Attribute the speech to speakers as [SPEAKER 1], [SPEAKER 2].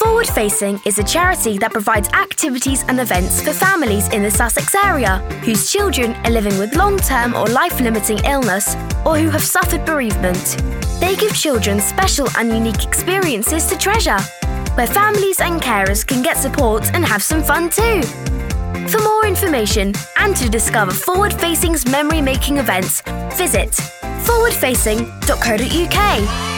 [SPEAKER 1] Forward Facing is a charity that provides activities and events for families in the Sussex area whose children are living with long-term or life-limiting illness or who have suffered bereavement. They give children special and unique experiences to treasure, where families and carers can get support and have some fun too. For more information and to discover Forward Facing's memory-making events, visit forwardfacing.co.uk.